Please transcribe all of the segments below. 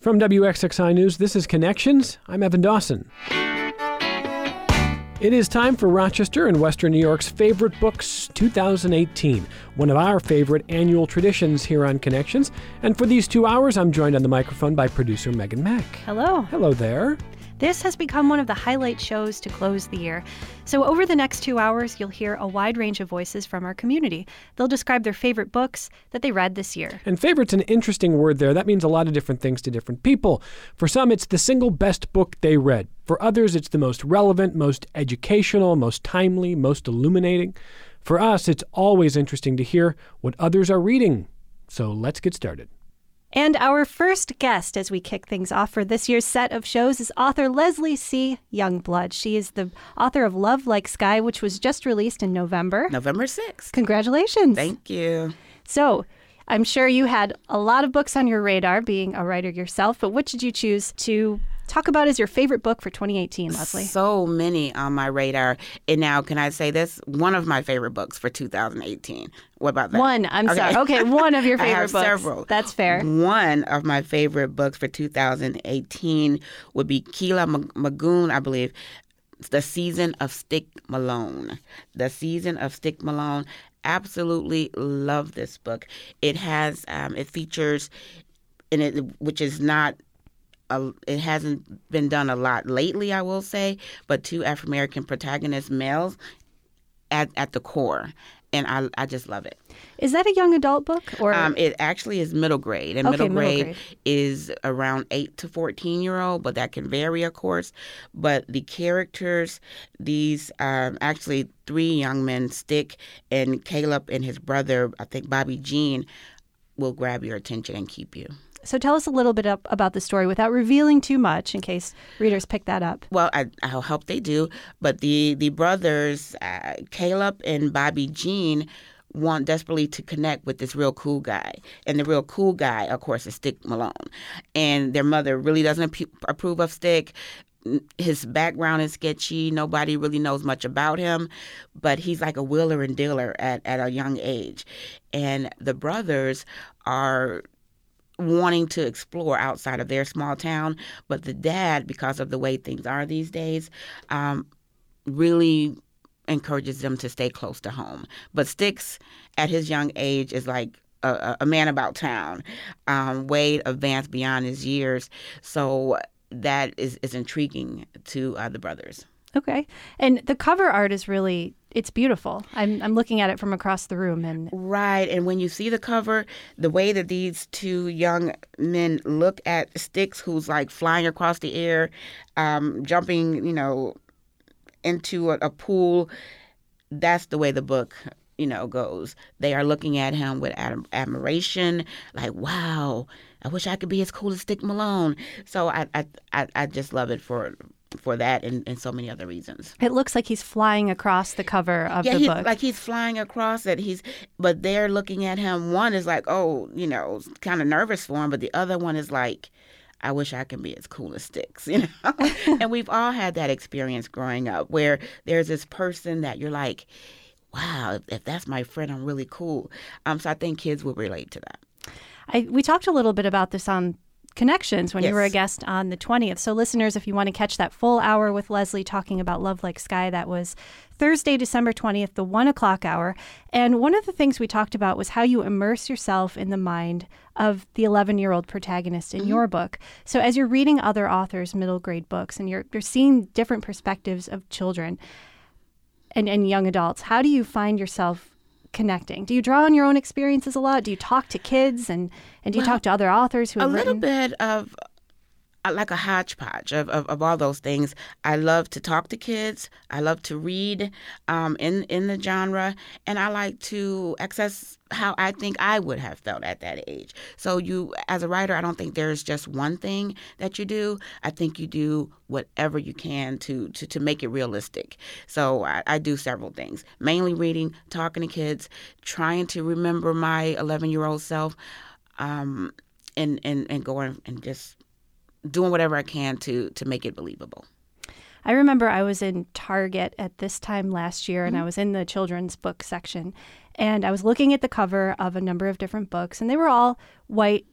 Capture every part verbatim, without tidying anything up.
From W X X I News, this is Connections. I'm Evan Dawson. It is time for Rochester and Western New York's Favorite Books two thousand eighteen, one of our favorite annual traditions here on Connections. And for these two hours, I'm joined on the microphone by producer Megan Mack. Hello. Hello there. This has become one of the highlight shows to close the year. So over the next two hours, you'll hear a wide range of voices from our community. They'll describe their favorite books that they read this year. And favorite's an interesting word there. That means a lot of different things to different people. For some, it's the single best book they read. For others, it's the most relevant, most educational, most timely, most illuminating. For us, it's always interesting to hear what others are reading. So let's get started. And our first guest as we kick things off for this year's set of shows is author Leslie C. Youngblood. She is the author of Love Like Sky, which was just released in November. November sixth. Congratulations. Thank you. So I'm sure you had a lot of books on your radar, being a writer yourself, but what did you choose to talk about as your favorite book for twenty eighteen, Leslie? So many on my radar. And now, can I say this? One of my favorite books for two thousand eighteen. What about that? One, I'm okay. sorry. Okay, one of your I favorite have books. Several. That's fair. One of my favorite books for two thousand eighteen would be Keela Magoon, I believe, The Season of Stick Malone. The Season of Stick Malone. Absolutely love this book. It has, um, it features, in it, which is not, a, it hasn't been done a lot lately, I will say, but two African-American protagonist males at, at the core. And I I just love it. Is that a young adult book? Or um, It actually is middle grade. And okay, middle, grade middle grade is around eight to fourteen-year-old, but that can vary, of course. But the characters, these um, actually three young men, Stick and Caleb and his brother, I think Bobby Jean, will grab your attention and keep you. So tell us a little bit up about the story without revealing too much in case readers pick that up. Well, I, I hope they do. But the, the brothers, uh, Caleb and Bobby Jean, want desperately to connect with this real cool guy. And the real cool guy, of course, is Stick Malone. And their mother really doesn't ap- approve of Stick. His background is sketchy. Nobody really knows much about him. But he's like a wheeler and dealer at, at a young age. And the brothers are wanting to explore outside of their small town, but the dad, because of the way things are these days, um, really encourages them to stay close to home. But Sticks, at his young age, is like a, a man about town, um, way advanced beyond his years. So that is, is intriguing to uh, the brothers. Okay. And the cover art is really, it's beautiful. I'm I'm looking at it from across the room. and Right. And when you see the cover, the way that these two young men look at Sticks, who's like flying across the air, um, jumping, you know, into a, a pool, that's the way the book, you know, goes. They are looking at him with ad- admiration, like, wow, I wish I could be as cool as Stick Malone. So I I, I, I just love it for for that and, and so many other reasons. It looks like he's flying across the cover of yeah, the he's, book. like he's flying across it. He's, but they're looking at him. One is like, oh, you know, kind of nervous for him, but the other one is like, I wish I could be as cool as Sticks, you know? And we've all had that experience growing up where there's this person that you're like, wow, if, if that's my friend, I'm really cool. Um, so I think kids will relate to that. I, we talked a little bit about this on Connections when yes. you were a guest on the twentieth. So listeners, if you want to catch that full hour with Leslie talking about Love Like Sky, that was Thursday, December twentieth, the one o'clock hour. And one of the things we talked about was how you immerse yourself in the mind of the eleven-year-old protagonist in mm-hmm. your book. So as you're reading other authors' middle grade books and you're, you're seeing different perspectives of children and, and young adults, how do you find yourself connecting? Do you draw on your own experiences a lot? Do you talk to kids and, and do you well, talk to other authors who have a written? little bit of uh, like a hodgepodge of, of, of all those things. I love to talk to kids. I love to read um, in, in the genre. And I like to access how I think I would have felt at that age. So you, as a writer, I don't think there's just one thing that you do. I think you do whatever you can to to, to make it realistic. So I, I do several things, mainly reading, talking to kids, trying to remember my eleven-year-old self, um, and, and, and going and just doing whatever I can to to make it believable. I remember I was in Target at this time last year, and mm-hmm. I was in the children's book section, and I was looking at the cover of a number of different books, and they were all white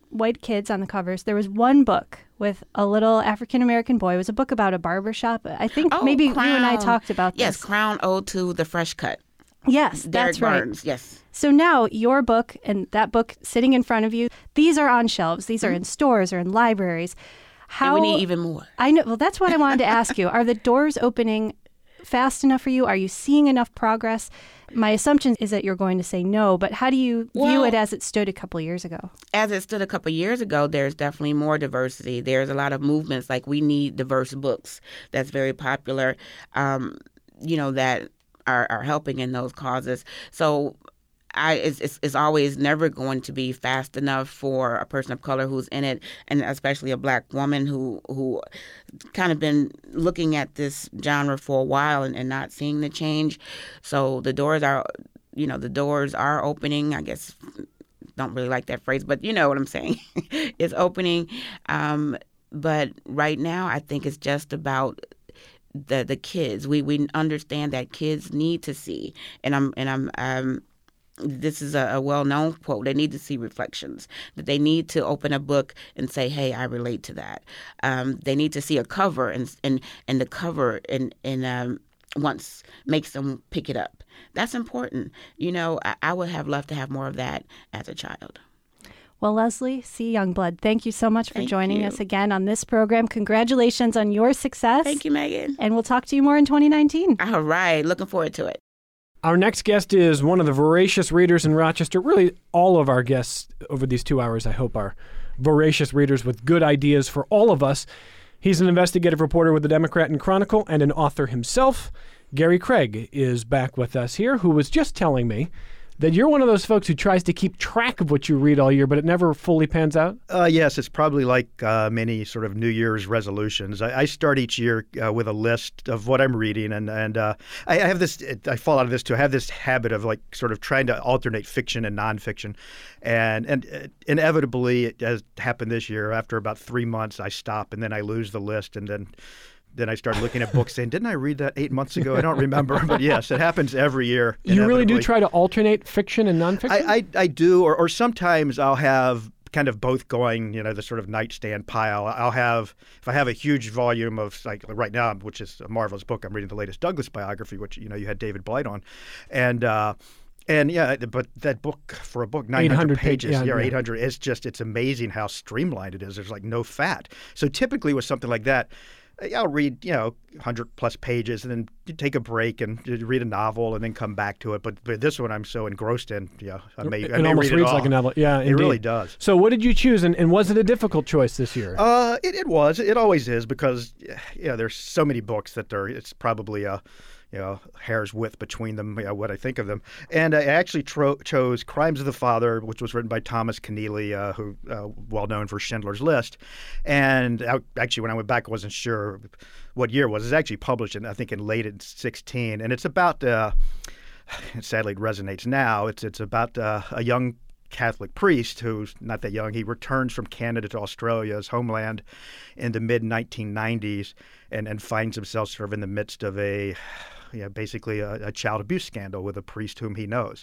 white kids on the covers. There was one book with a little African-American boy. It was a book about a barbershop. I think Oh, maybe Crown. you and I talked about Yes, this. Crown Ode to the Fresh Cut. Yes, Derek that's right. Barnes, yes. So now your book and that book sitting in front of you, these are on shelves. These are in stores or in libraries. How, And we need even more. I know. Well, that's what I wanted to ask you. Are the doors opening fast enough for you? Are you seeing enough progress? My assumption is that you're going to say no, but how do you view Well, it as it stood a couple years ago? As it stood a couple of years ago, there's definitely more diversity. There's a lot of movements, like we need diverse books. That's very popular, um, you know, that are, are helping in those causes. So I, it's, it's, it's always never going to be fast enough for a person of color who's in it, and especially a black woman who who kind of been looking at this genre for a while and, and not seeing the change. So the doors are, you know, the doors are opening. I guess don't really like that phrase, but you know what I'm saying. It's opening. Um, but right now, I think it's just about the the kids. We we understand that kids need to see, and I'm and I'm um. This is a, a well-known quote. They need to see reflections. That they need to open a book and say, "Hey, I relate to that." Um, they need to see a cover, and and and the cover and and um, once makes them pick it up. That's important. You know, I, I would have loved to have more of that as a child. Well, Leslie C. Youngblood, thank you so much for Thank joining you. us again on this program. Congratulations on your success. Thank you, Megan. And we'll talk to you more in twenty nineteen. All right, looking forward to it. Our next guest is one of the voracious readers in Rochester. Really, all of our guests over these two hours, I hope, are voracious readers with good ideas for all of us. He's an investigative reporter with the Democrat and Chronicle and an author himself. Gary Craig is back with us here, who was just telling me that you're one of those folks who tries to keep track of what you read all year, but it never fully pans out? Uh, yes, it's probably like uh, many sort of New Year's resolutions. I, I start each year uh, with a list of what I'm reading, and and uh, I, I have this. I fall out of this too. I have this habit of like sort of trying to alternate fiction and nonfiction, and and uh, inevitably, it has happened this year. After about three months, I stop, and then I lose the list, and then. Then I started looking at books saying, didn't I read that eight months ago? I don't remember. But yes, it happens every year. You really do inevitably. try to alternate fiction and nonfiction? I, I, I do, or, or sometimes I'll have kind of both going, you know, the sort of nightstand pile. I'll have, if I have a huge volume of, like right now, which is a marvelous book, I'm reading the latest Douglas biography, which, you know, you had David Blight on. And, uh, And yeah, but that book, for a book, nine hundred pages, yeah, yeah, or yeah. eight hundred, it's just, it's amazing how streamlined it is. There's like no fat. So typically with something like that, I'll read, you know, one hundred plus pages and then take a break and read a novel and then come back to it. But, but this one I'm so engrossed in, yeah, I may, it I may almost read reads it all. like a novel. Yeah, It indeed. really does. So what did you choose, and, and was it a difficult choice this year? Uh, it, it was. It always is because, yeah, there's so many books that are, it's probably a, you know, hair's width between them, you know, what I think of them. And I actually tro- chose Crimes of the Father, which was written by Thomas Keneally, uh, who uh, well known for Schindler's List. And I, actually, when I went back, I wasn't sure what year it was. It was actually published, in, I think, in late in sixteen. And it's about, uh, sadly, it resonates now. It's it's about uh, a young Catholic priest who's not that young. He returns from Canada to Australia, his homeland, in the mid nineteen nineties, and, and finds himself sort of in the midst of a, you know, basically a, a child abuse scandal with a priest whom he knows.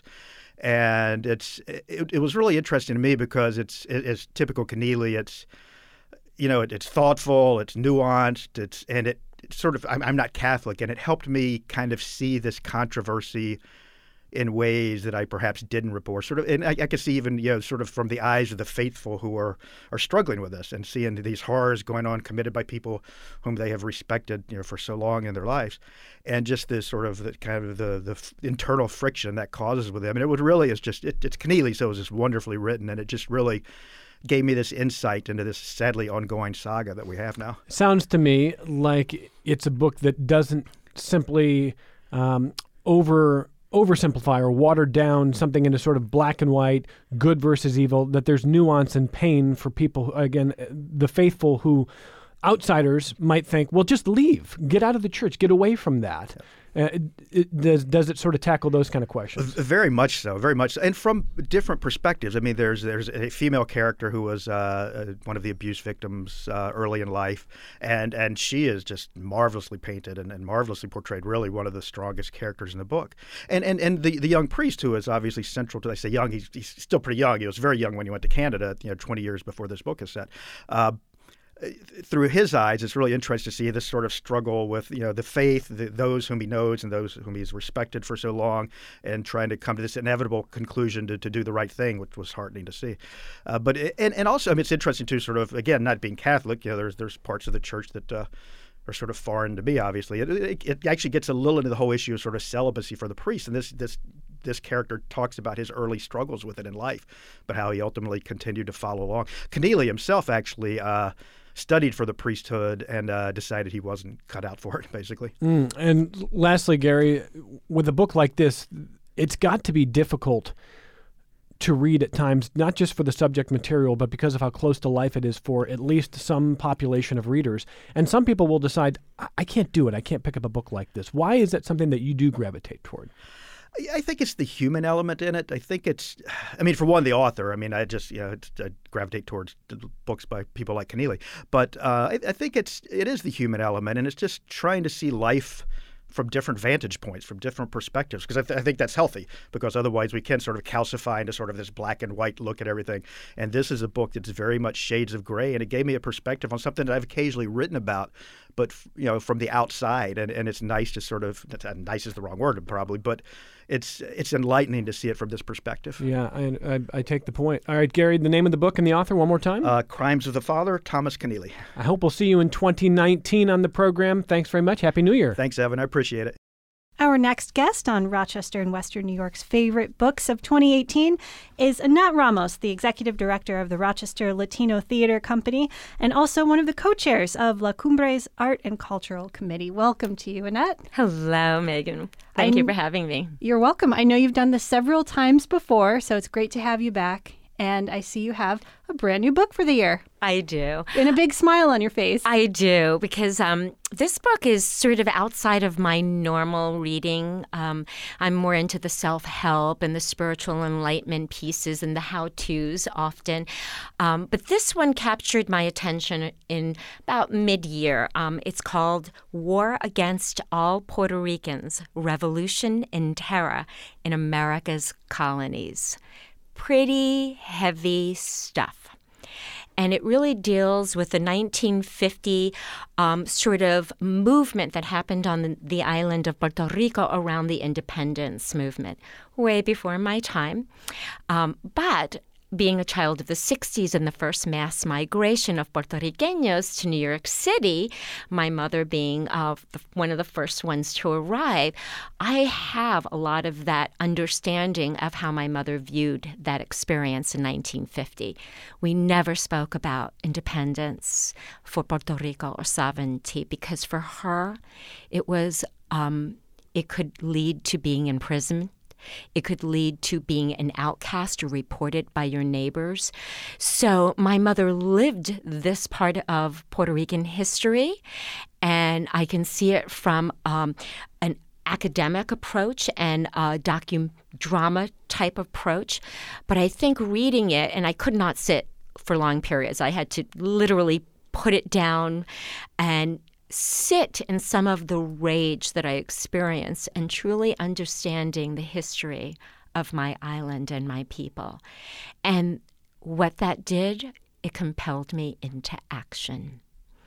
And it's it, it was really interesting to me because it's it, it's typical Keneally. It's you know it, it's thoughtful, it's nuanced, it's and it it's sort of I'm, I'm not Catholic, and it helped me kind of see this controversy in ways that I perhaps didn't report. Sort of, and I, I could see even, you know, sort of from the eyes of the faithful who are are struggling with this and seeing these horrors going on committed by people whom they have respected, you know, for so long in their lives, and just this sort of the, kind of the the f- internal friction that causes with them. And it would really is just it, it's Keneally, so it was just wonderfully written, and it just really gave me this insight into this sadly ongoing saga that we have now. Sounds to me like it's a book that doesn't simply um, over oversimplify or water down something into sort of black and white, good versus evil, that there's nuance and pain for people, again, the faithful who outsiders might think, well, just leave, get out of the church, get away from that. Uh, it, it, does, does it sort of tackle those kind of questions? Very much so, very much so. And from different perspectives. I mean, there's there's a female character who was uh, one of the abuse victims uh, early in life, and and she is just marvelously painted and, and marvelously portrayed, really one of the strongest characters in the book. And and, and the, the young priest, who is obviously central to, I say young, he's, he's still pretty young. He was very young when he went to Canada, you know, twenty years before this book is set. Uh, Through his eyes, it's really interesting to see this sort of struggle with, you know, the faith, the, those whom he knows and those whom he's respected for so long, and trying to come to this inevitable conclusion to, to do the right thing, which was heartening to see. Uh, but it, and and also, I mean, it's interesting too, sort of again, not being Catholic, you know, there's there's parts of the church that uh, are sort of foreign to me. Obviously, it, it, it actually gets a little into the whole issue of sort of celibacy for the priest, and this this. This character talks about his early struggles with it in life, but how he ultimately continued to follow along. Keneally himself actually uh, studied for the priesthood and uh, decided he wasn't cut out for it, basically. Mm. And lastly, Gary, with a book like this, it's got to be difficult to read at times, not just for the subject material, but because of how close to life it is for at least some population of readers. And some people will decide, I, I can't do it. I can't pick up a book like this. Why is that something that you do gravitate toward? I think it's the human element in it. I think it's, I mean, for one, the author. I mean, I just, you know, I gravitate towards books by people like Keneally. But uh, I, I think it's, it is the human element, and it's just trying to see life from different vantage points, from different perspectives, because I, th- I think that's healthy, because otherwise we can sort of calcify into sort of this black and white look at everything. And this is a book that's very much shades of gray, and it gave me a perspective on something that I've occasionally written about, but, you know, from the outside. And, and it's nice to sort of, nice is the wrong word probably, but it's it's enlightening to see it from this perspective. Yeah, I, I, I take the point. All right, Gary, the name of the book and the author one more time? Uh, Crimes of the Father, Thomas Keneally. I hope we'll see you in twenty nineteen on the program. Thanks very much. Happy New Year. Thanks, Evan. I appreciate it. Our next guest on Rochester and Western New York's favorite books of twenty eighteen is Annette Ramos, the executive director of the Rochester Latino Theater Company and also one of the co-chairs of La Cumbre's Art and Cultural Committee. Welcome to you, Annette. Hello, Megan. Thank I, you for having me. You're welcome. I know you've done this several times before, so it's great to have you back. And I see you have a brand new book for the year. I do. And a big smile on your face. I do, because um, this book is sort of outside of my normal reading. Um, I'm more into the self-help and the spiritual enlightenment pieces and the how-tos often. Um, but this one captured my attention in about mid-year. Um, it's called War Against All Puerto Ricans, Revolution and Terror in America's Colonies. Pretty heavy stuff. And it really deals with the nineteen fifty um, sort of movement that happened on the, the island of Puerto Rico around the independence movement, way before my time. Um, but being a child of the sixties and the first mass migration of Puerto Ricanos to New York City, my mother being uh, the, one of the first ones to arrive, I have a lot of that understanding of how my mother viewed that experience in nineteen fifty. We never spoke about independence for Puerto Rico or sovereignty because for her, it was um, it could lead to being imprisoned. It could lead to being an outcast or reported by your neighbors. So my mother lived this part of Puerto Rican history, and I can see it from um, an academic approach and a docudrama type approach. But I think reading it, and I could not sit for long periods. I had to literally put it down and sit in some of the rage that I experienced and truly understanding the history of my island and my people. And what that did, it compelled me into action.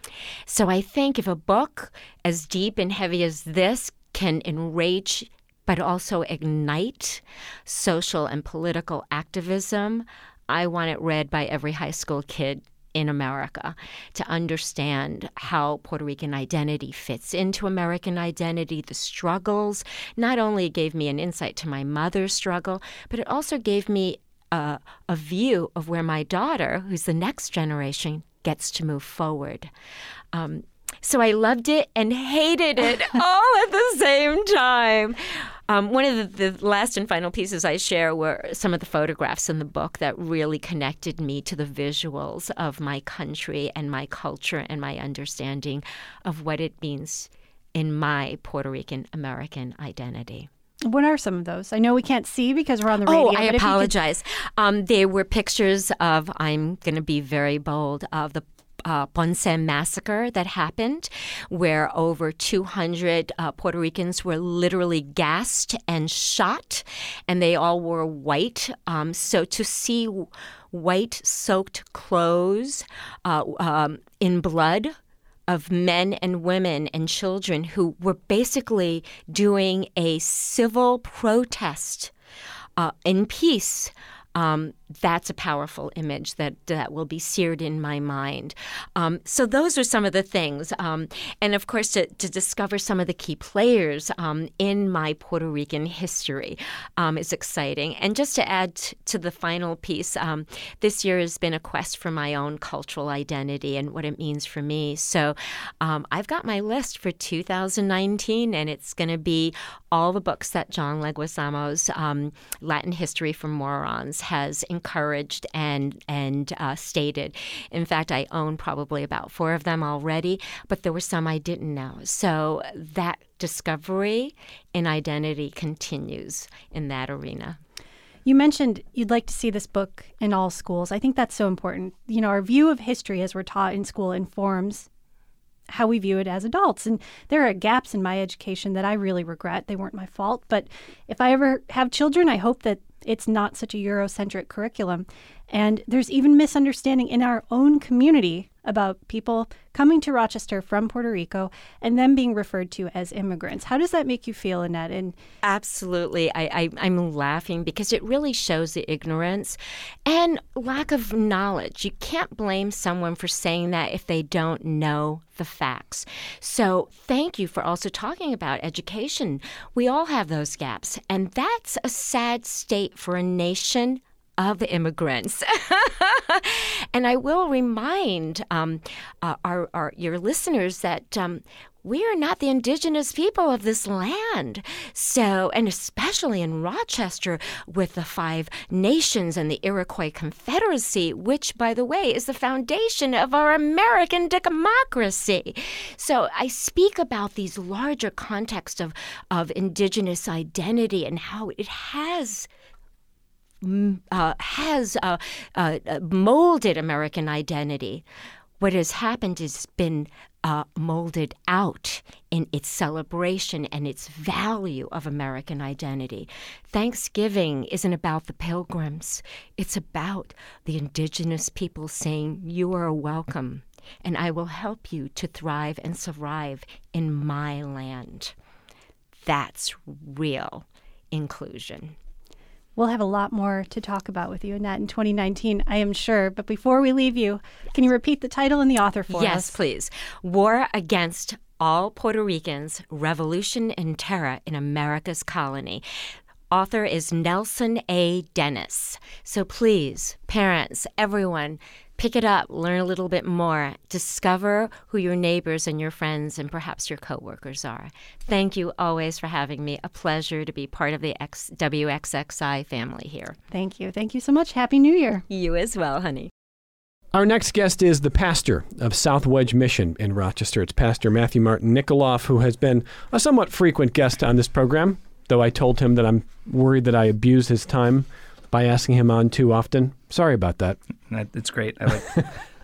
So I think if a book as deep and heavy as this can enrage but also ignite social and political activism, I want it read by every high school kid in America to understand how Puerto Rican identity fits into American identity, the struggles. Not only gave me an insight to my mother's struggle, but it also gave me a, a view of where my daughter, who's the next generation, gets to move forward. Um, so I loved it and hated it all at the same time. Um, one of the, the last and final pieces I share were some of the photographs in the book that really connected me to the visuals of my country and my culture and my understanding of what it means in my Puerto Rican American identity. What are some of those? I know we can't see because we're on the radio. Oh, I but if you could- apologize. Um, they were pictures of, I'm going to be very bold, of the Uh, Ponce massacre that happened, where over two hundred uh, Puerto Ricans were literally gassed and shot, and they all wore white. Um, so to see white soaked clothes uh, um, in blood of men and women and children who were basically doing a civil protest uh, in peace. Um, that's a powerful image that that will be seared in my mind. Um, so those are some of the things. Um, and, of course, to, to discover some of the key players um, in my Puerto Rican history um, is exciting. And just to add t- to the final piece, um, this year has been a quest for my own cultural identity and what it means for me. So um, I've got my list for two thousand nineteen, and it's going to be all the books that John Leguizamo's um, Latin History for Morons has encouraged and and uh, stated. In fact, I own probably about four of them already, but there were some I didn't know. So that discovery in identity continues in that arena. You mentioned you'd like to see this book in all schools. I think that's so important. You know, our view of history as we're taught in school informs how we view it as adults. And there are gaps in my education that I really regret. They weren't my fault. But if I ever have children, I hope that it's not such a Eurocentric curriculum. And there's even misunderstanding in our own community about people coming to Rochester from Puerto Rico and them being referred to as immigrants. How does that make you feel, Annette? And Absolutely. I, I, I'm laughing because it really shows the ignorance and lack of knowledge. You can't blame someone for saying that if they don't know the facts. So thank you for also talking about education. We all have those gaps, and that's a sad state for a nation of the immigrants. And I will remind um, uh, our, our your listeners that um, we are not the indigenous people of this land. So, and especially in Rochester with the Five Nations and the Iroquois Confederacy, which, by the way, is the foundation of our American democracy. So I speak about these larger contexts of, of indigenous identity and how it has Uh, has uh, uh, molded American identity. What has happened has been uh, molded out in its celebration and its value of American identity. Thanksgiving isn't about the Pilgrims. It's about the indigenous people saying, you are welcome, and I will help you to thrive and survive in my land. That's real inclusion. we'll have a lot more to talk about with you, Annette, in twenty nineteen, I am sure. But before we leave you, can you repeat the title and the author for yes, us? Yes, please. War Against All Puerto Ricans, Revolution and Terror in America's Colony. Author is Nelson A. Dennis. So please, parents, everyone, pick it up, learn a little bit more, discover who your neighbors and your friends and perhaps your coworkers are. Thank you always for having me. A pleasure to be part of the X- W X X I family here. Thank you. Thank you so much. Happy New Year. You as well, honey. Our next guest is the pastor of South Wedge Mission in Rochester. It's Pastor Matthew Martin Nikoloff, who has been a somewhat frequent guest on this program, though I told him that I'm worried that I abuse his time by asking him on too often. Sorry about that. It's great. I like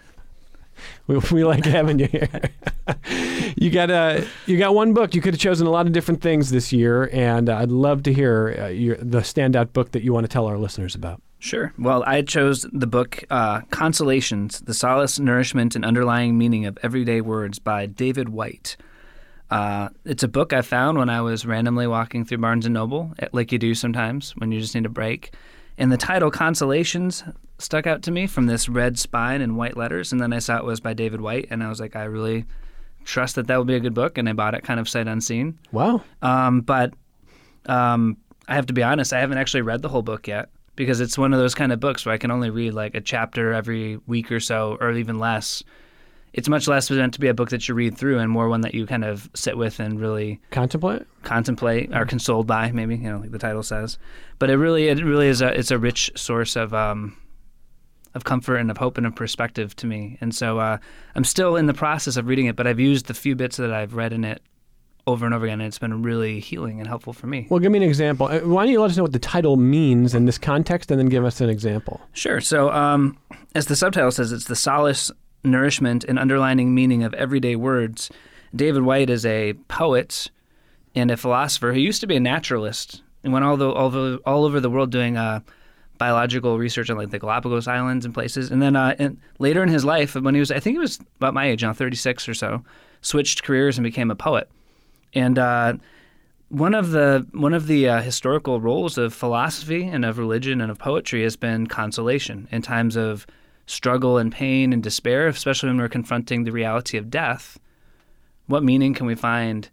we, we like having you here. you got uh, you got one book. You could have chosen a lot of different things this year, and I'd love to hear uh, your, the standout book that you want to tell our listeners about. Sure. Well, I chose the book uh, Consolations, The Solace, Nourishment, and Underlying Meaning of Everyday Words by David White. Uh, it's a book I found when I was randomly walking through Barnes and Noble, like you do sometimes when you just need a break. And the title, Consolations, stuck out to me from this red spine and white letters. And then I saw it was by David White, and I was like, I really trust that that will be a good book. And I bought it kind of sight unseen. Wow. Um, but um, I have to be honest, I haven't actually read the whole book yet, because it's one of those kind of books where I can only read like a chapter every week or so, or even less. It's much less meant to be a book that you read through and more one that you kind of sit with and really contemplate, contemplate or consoled by, maybe, you know, like the title says. But it really, it really is a, it's a rich source of, um, of comfort and of hope and of perspective to me. And so uh, I'm still in the process of reading it, but I've used the few bits that I've read in it over and over again, and it's been really healing and helpful for me. Well, give me an example. Uh, Why don't you let us know what the title means in this context, and then give us an example? Sure. So, um, as the subtitle says, it's the solace, nourishment, and underlining meaning of everyday words. David Whyte is a poet and a philosopher who used to be a naturalist and went all, the, all, the, all over the world doing uh, biological research on like the Galapagos Islands and places. And then uh, and later in his life, when he was, I think he was about my age, now thirty-six or so, switched careers and became a poet. And uh, one of the one of the uh, historical roles of philosophy and of religion and of poetry has been consolation in times of struggle and pain and despair, especially when we're confronting the reality of death. What meaning can we find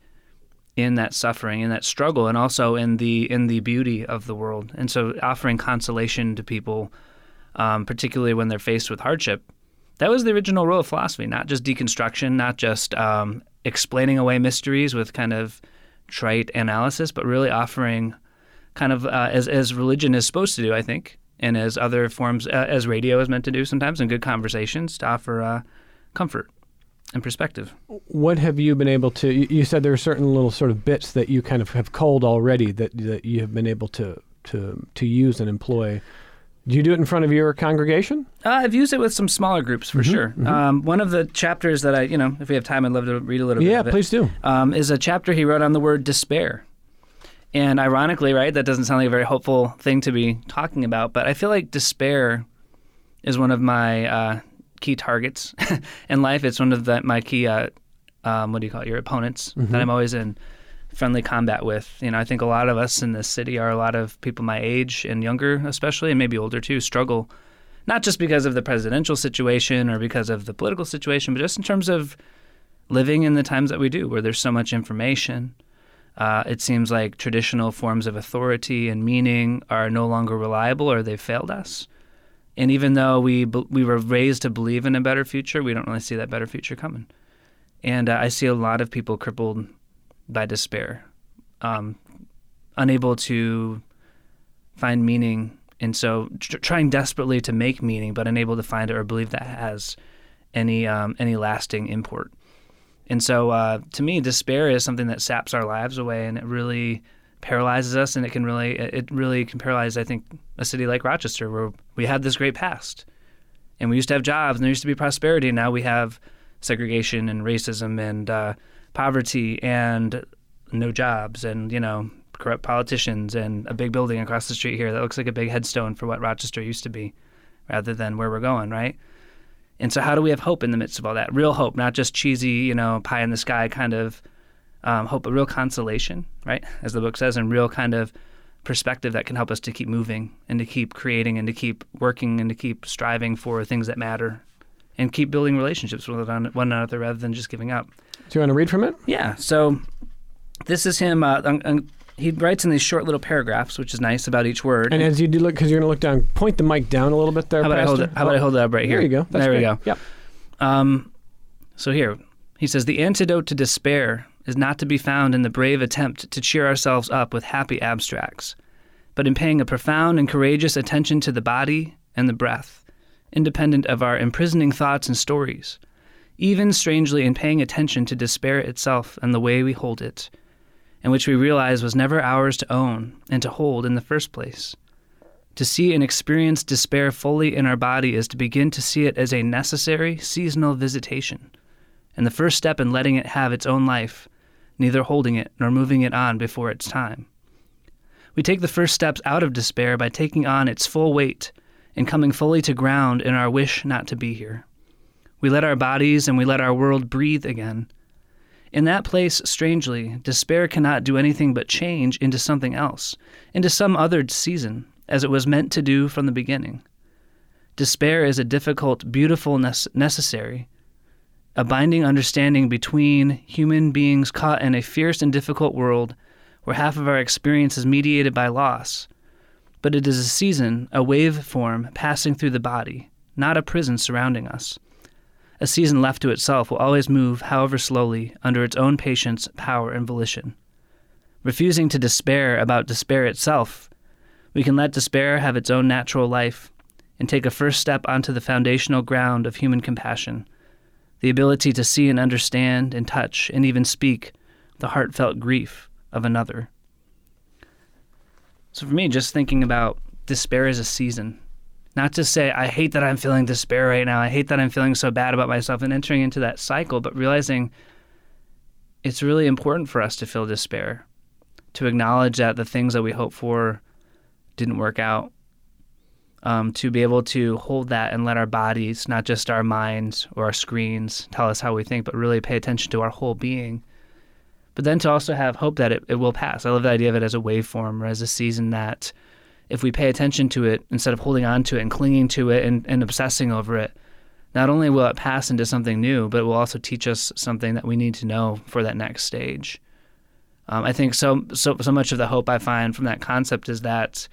in that suffering, in that struggle, and also in the in the beauty of the world? And so offering consolation to people, um, particularly when they're faced with hardship, that was the original role of philosophy, not just deconstruction, not just um, explaining away mysteries with kind of trite analysis, but really offering kind of, uh, as, as religion is supposed to do, I think, and as other forms, uh, as radio is meant to do sometimes, and good conversations, to offer uh, comfort and perspective. What have you been able to, you you said there are certain little sort of bits that you kind of have culled already that, that you have been able to, to, to use and employ. Do you do it in front of your congregation? Uh, I've used it with some smaller groups for Mm-hmm, sure. mm-hmm. Um, one of the chapters that I, you know, if we have time, I'd love to read a little bit Yeah, of it. please do. Um, is a chapter he wrote on the word despair. And ironically, right, that doesn't sound like a very hopeful thing to be talking about, but I feel like despair is one of my uh, key targets in life. It's one of the, my key, uh, um, what do you call it, your opponents Mm-hmm. that I'm always in friendly combat with. You know, I think a lot of us in this city are a lot of people my age and younger especially, and maybe older too, struggle, not just because of the presidential situation or because of the political situation, but just in terms of living in the times that we do, where there's so much information. Uh, it seems like traditional forms of authority and meaning are no longer reliable, or they've failed us. And even though we we were raised to believe in a better future, we don't really see that better future coming. And uh, I see a lot of people crippled by despair, um, unable to find meaning, and so tr- trying desperately to make meaning, but unable to find it or believe that has any um, any lasting import. And so, uh, to me, despair is something that saps our lives away, and it really paralyzes us, and it can really it really can paralyze, I think, a city like Rochester, where we had this great past, and we used to have jobs, and there used to be prosperity, and now we have segregation and racism and uh, poverty and no jobs and, you know, corrupt politicians and a big building across the street here that looks like a big headstone for what Rochester used to be rather than where we're going, right? And so how do we have hope in the midst of all that? Real hope, not just cheesy, you know, pie in the sky kind of um, hope, but real consolation, right? As the book says, and real kind of perspective that can help us to keep moving and to keep creating and to keep working and to keep striving for things that matter and keep building relationships with one another rather than just giving up. Do you want to read from it? Yeah. So this is him. Uh, um, um, he writes in these short little paragraphs, which is nice, about each word. And as you do look, because you're going to look down, point the mic down a little bit there, how about I hold Pastor? it? How about I hold it up right here? There you go. That's there we great. go. Yep. Um, so here, he says, the antidote to despair is not to be found in the brave attempt to cheer ourselves up with happy abstracts, but in paying a profound and courageous attention to the body and the breath, independent of our imprisoning thoughts and stories, even strangely in paying attention to despair itself and the way we hold it, and which we realize was never ours to own and to hold in the first place. To see and experience despair fully in our body is to begin to see it as a necessary seasonal visitation, and the first step in letting it have its own life, neither holding it nor moving it on before its time. We take the first steps out of despair by taking on its full weight and coming fully to ground in our wish not to be here. We let our bodies and we let our world breathe again. In that place, strangely, despair cannot do anything but change into something else, into some other season, as it was meant to do from the beginning. Despair is a difficult, beautiful necessary, a binding understanding between human beings caught in a fierce and difficult world where half of our experience is mediated by loss. But it is a season, a wave form passing through the body, not a prison surrounding us. A season left to itself will always move, however slowly, under its own patience, power, and volition. Refusing to despair about despair itself, we can let despair have its own natural life and take a first step onto the foundational ground of human compassion, the ability to see and understand and touch and even speak the heartfelt grief of another. So for me, just thinking about despair as a season, not to say, I hate that I'm feeling despair right now, I hate that I'm feeling so bad about myself and entering into that cycle, but realizing it's really important for us to feel despair, to acknowledge that the things that we hope for didn't work out, um, to be able to hold that and let our bodies, not just our minds or our screens, tell us how we think, but really pay attention to our whole being. But then to also have hope that it, it will pass. I love the idea of it as a waveform or as a season that if we pay attention to it, instead of holding on to it and clinging to it and, and obsessing over it, not only will it pass into something new, but it will also teach us something that we need to know for that next stage. Um, I think so, so so much of the hope I find from that concept is that,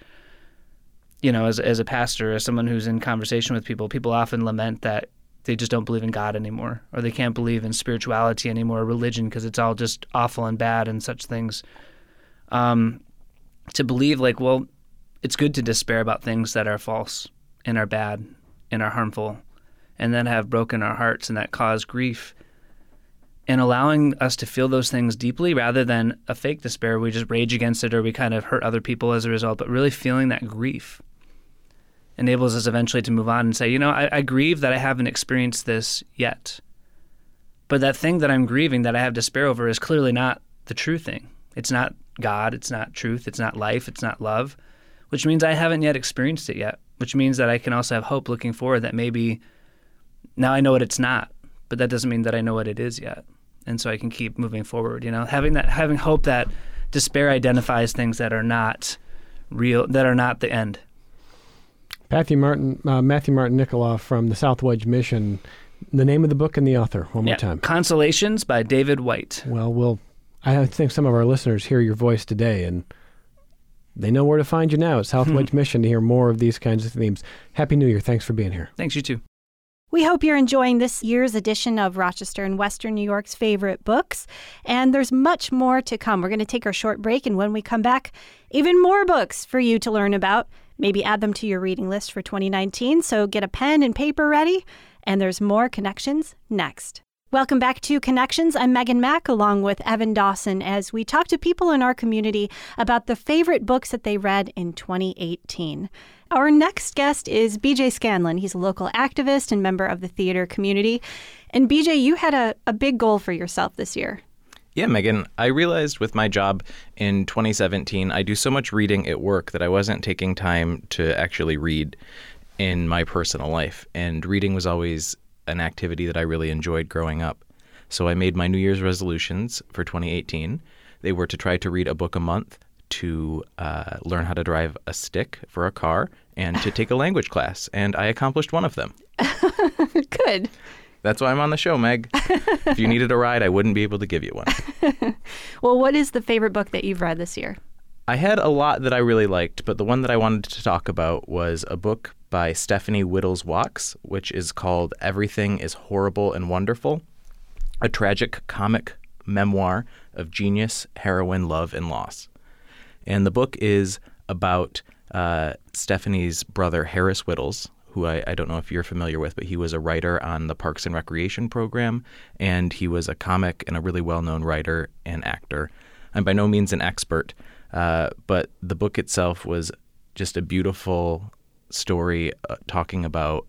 you know, as as a pastor, as someone who's in conversation with people, people often lament that they just don't believe in God anymore, or they can't believe in spirituality anymore, or religion, because it's all just awful and bad and such things. Um, to believe, like, well, it's good to despair about things that are false and are bad and are harmful, and that have broken our hearts and that cause grief. And allowing us to feel those things deeply rather than a fake despair, we just rage against it or we kind of hurt other people as a result, but really feeling that grief enables us eventually to move on and say, you know, I, I grieve that I haven't experienced this yet. But that thing that I'm grieving, that I have despair over, is clearly not the true thing. It's not God, it's not truth, it's not life, it's not love, which means I haven't yet experienced it yet, which means that I can also have hope looking forward that maybe now I know what it's not, but that doesn't mean that I know what it is yet. And so I can keep moving forward, you know, having that, having hope that despair identifies things that are not real, that are not the end. Matthew Martin, uh, Matthew Martin Nicola from the South Wedge Mission. The name of the book and the author, one more yeah. time. Consolations by David Whyte. Well, we'll, I think some of our listeners hear your voice today, and they know where to find you now at South Wedge Mission to hear more of these kinds of themes. Happy New Year. Thanks for being here. Thanks, you too. We hope you're enjoying this year's edition of Rochester and Western New York's Favorite Books. And there's much more to come. We're going to take our short break, and when we come back, even more books for you to learn about. Maybe add them to your reading list for twenty nineteen. So get a pen and paper ready. And there's more Connections next. Welcome back to Connections. I'm Megan Mack along with Evan Dawson as we talk to people in our community about the favorite books that they read in twenty eighteen. Our next guest is B J Scanlon. He's a local activist and member of the theater community. And B J, you had a, a big goal for yourself this year. Yeah, Megan, I realized with my job in twenty seventeen, I do so much reading at work that I wasn't taking time to actually read in my personal life. And reading was always an activity that I really enjoyed growing up. So I made my New Year's resolutions for twenty eighteen. They were to try to read a book a month, to uh, learn how to drive a stick for a car, and to take a language class. And I accomplished one of them. Good. That's why I'm on the show, Meg. If you needed a ride, I wouldn't be able to give you one. Well, what is the favorite book that you've read this year? I had a lot that I really liked, but the one that I wanted to talk about was a book by Stephanie Wittels-Wachs, which is called Everything is Horrible and Wonderful, a tragic comic memoir of genius, heroin, love, and loss. And the book is about uh, Stephanie's brother, Harris Wittels, who I, I don't know if you're familiar with, but he was a writer on the Parks and Recreation program, and he was a comic and a really well-known writer and actor. I'm by no means an expert, uh, but the book itself was just a beautiful story uh, talking about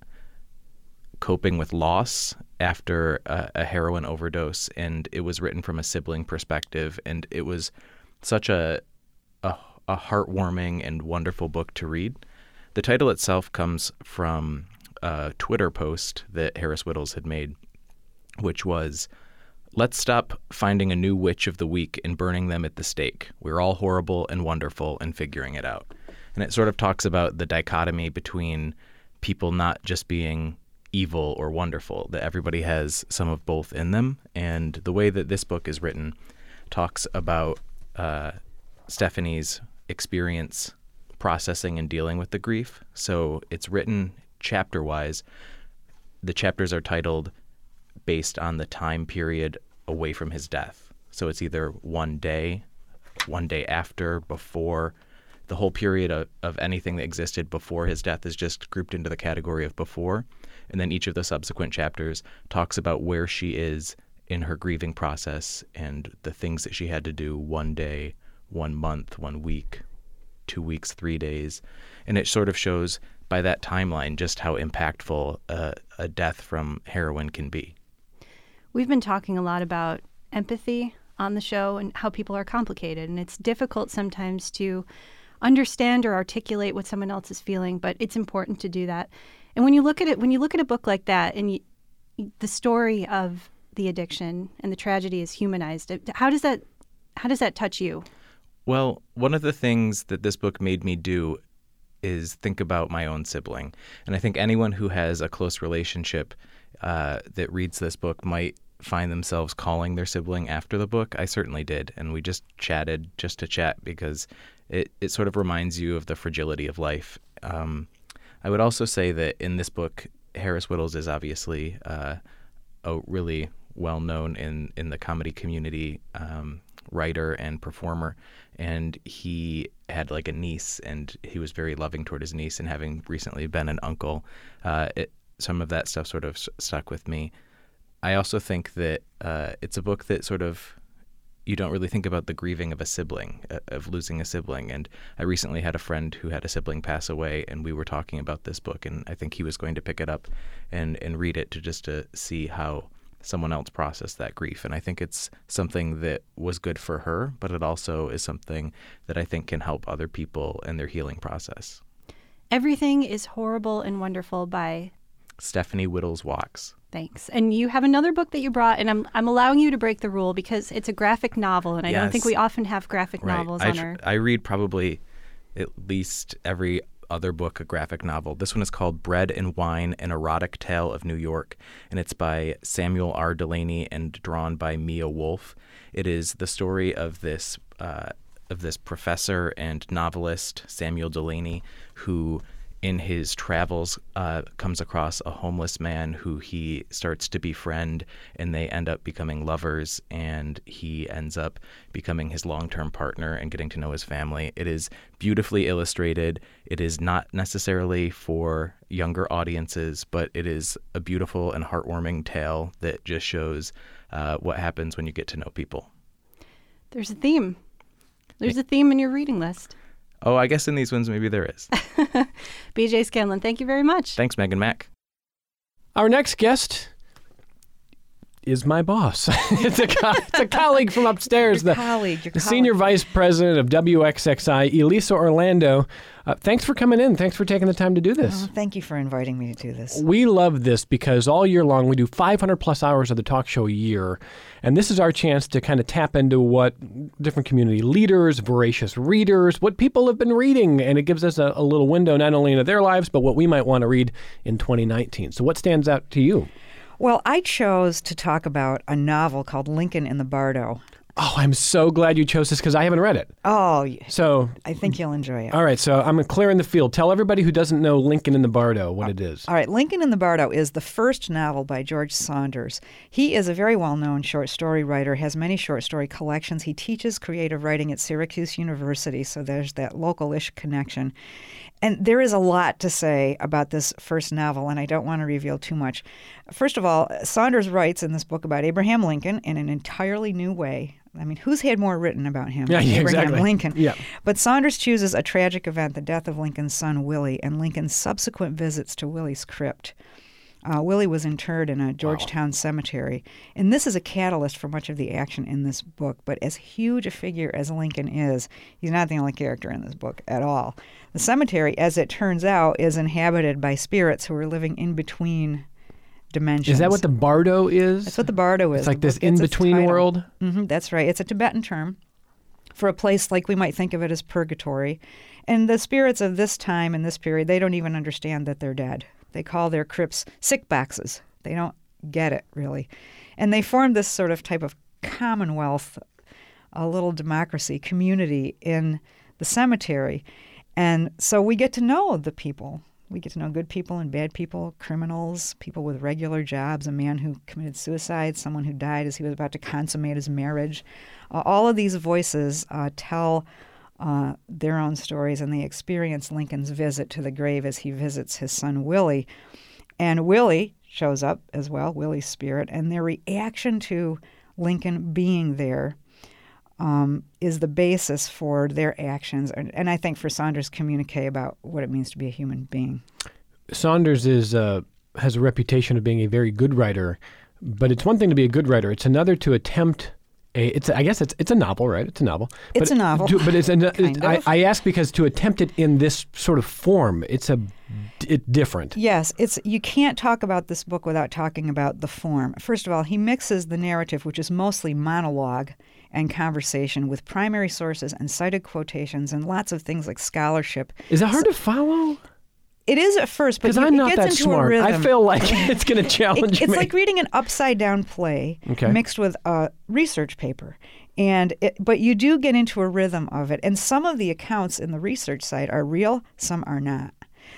coping with loss after a, a heroin overdose, and it was written from a sibling perspective, and it was such a, a, a heartwarming and wonderful book to read. The title itself comes from a Twitter post that Harris Wittels had made, which was, "Let's stop finding a new witch of the week and burning them at the stake. We're all horrible and wonderful and figuring it out." And it sort of talks about the dichotomy between people not just being evil or wonderful, that everybody has some of both in them. And the way that this book is written talks about uh, Stephanie's experience processing and dealing with the grief. So it's written chapter-wise. The chapters are titled based on the time period away from his death. So it's either one day, one day after, before. The whole period of, of anything that existed before his death is just grouped into the category of before. And then each of the subsequent chapters talks about where she is in her grieving process and the things that she had to do one day, one month, one week, two weeks, three days. And it sort of shows by that timeline just how impactful a, a death from heroin can be. We've been talking a lot about empathy on the show and how people are complicated. And it's difficult sometimes to understand or articulate what someone else is feeling, but it's important to do that. And when you look at it, when you look at a book like that and you, the story of the addiction and the tragedy is humanized, how does that how does that touch you? Well, one of the things that this book made me do is think about my own sibling. And I think anyone who has a close relationship uh, that reads this book might find themselves calling their sibling after the book. I certainly did. And we just chatted just to chat because it, it sort of reminds you of the fragility of life. Um, I would also say that in this book, Harris Wittels is obviously uh, a really well-known in, in the comedy community um, writer and performer. And he had like a niece, and he was very loving toward his niece. And having recently been an uncle, uh, it, some of that stuff sort of stuck with me. I also think that uh, it's a book that sort of, you don't really think about the grieving of a sibling, uh, of losing a sibling. And I recently had a friend who had a sibling pass away, and we were talking about this book, and I think he was going to pick it up and, and read it to just to see how someone else processed that grief. And I think it's something that was good for her, but it also is something that I think can help other people in their healing process. Everything is Horrible and Wonderful by Stephanie Wittels Wachs. Thanks. And you have another book that you brought, and I'm I'm allowing you to break the rule because it's a graphic novel, and I Yes. don't think we often have graphic Right. novels I, on tr- our... I read probably at least every other book a graphic novel. This one is called Bread and Wine, An Erotic Tale of New York, and it's by Samuel R. Delany and drawn by Mia Wolf. It is the story of this uh, of this professor and novelist, Samuel Delany, who in his travels uh, comes across a homeless man who he starts to befriend, and they end up becoming lovers, and he ends up becoming his long-term partner and getting to know his family. It is beautifully illustrated. It is not necessarily for younger audiences, but it is a beautiful and heartwarming tale that just shows uh, what happens when you get to know people. There's a theme. There's a theme in your reading list. Oh, I guess in these ones maybe there is. B J Scanlon, thank you very much. Thanks, Megan Mack. Our next guest is my boss. it's, a co- it's a colleague from upstairs, Your the, colleague, your the colleague. senior vice president of W X X I, Elisa Orlando. Uh, thanks for coming in. Thanks for taking the time to do this. Oh, thank you for inviting me to do this. We love this because all year long we do five hundred plus hours of the talk show a year. And this is our chance to kind of tap into what different community leaders, voracious readers, what people have been reading. And it gives us a, a little window not only into their lives, but what we might want to read in twenty nineteen. So what stands out to you? Well, I chose to talk about a novel called Lincoln in the Bardo. Oh, I'm so glad you chose this because I haven't read it. Oh, So, I think you'll enjoy it. all right. So I'm clearing the field. Tell everybody who doesn't know Lincoln in the Bardo what it is. All right, Lincoln in the Bardo is the first novel by George Saunders. He is a very well-known short story writer, has many short story collections. He teaches creative writing at Syracuse University, so there's that local-ish connection. And there is a lot to say about this first novel, and I don't want to reveal too much. First of all, Saunders writes in this book about Abraham Lincoln in an entirely new way. I mean, who's had more written about him Yeah, than yeah, Abraham exactly. Lincoln? Yeah. But Saunders chooses a tragic event, the death of Lincoln's son, Willie, and Lincoln's subsequent visits to Willie's crypt. Uh, Willie was interred in a Georgetown cemetery. And this is a catalyst for much of the action in this book. But as huge a figure as Lincoln is, he's not the only character in this book at all. The cemetery, as it turns out, is inhabited by spirits who are living in between dimensions. Is that what the Bardo is? That's what the Bardo is. It's like The this book gets its in-between title. world? hmm that's right. It's a Tibetan term for a place like we might think of it as purgatory. And the spirits of this time and this period, they don't even understand that they're dead. They call their crypts sick boxes. They don't get it, really. And they form this sort of type of commonwealth, a little democracy, community in the cemetery. And so we get to know the people. We get to know good people and bad people, criminals, people with regular jobs, a man who committed suicide, someone who died as he was about to consummate his marriage. Uh, all of these voices uh, tell uh, their own stories, and they experience Lincoln's visit to the grave as he visits his son Willie. And Willie shows up as well, Willie's spirit, and their reaction to Lincoln being there um, is the basis for their actions, and, and I think for Saunders' communique about what it means to be a human being. Saunders is uh, has a reputation of being a very good writer, but it's one thing to be a good writer. It's another to attempt a. It's I guess it's it's a novel, right? It's a novel. It's but a novel. To, but it's an, kind it, I, of. I ask because to attempt it in this sort of form, it's a it's different. Yes, it's you can't talk about this book without talking about the form. First of all, he mixes the narrative, which is mostly monologue and conversation, with primary sources and cited quotations and lots of things like scholarship. Is it hard So- to follow? It is at first, but Because you- I'm it not gets that into smart. a rhythm. I feel like it's going to challenge It- it's me. like reading an upside-down play Okay. mixed with a research paper. And it, but you do get into a rhythm of it. And some of the accounts in the research site are real, some are not.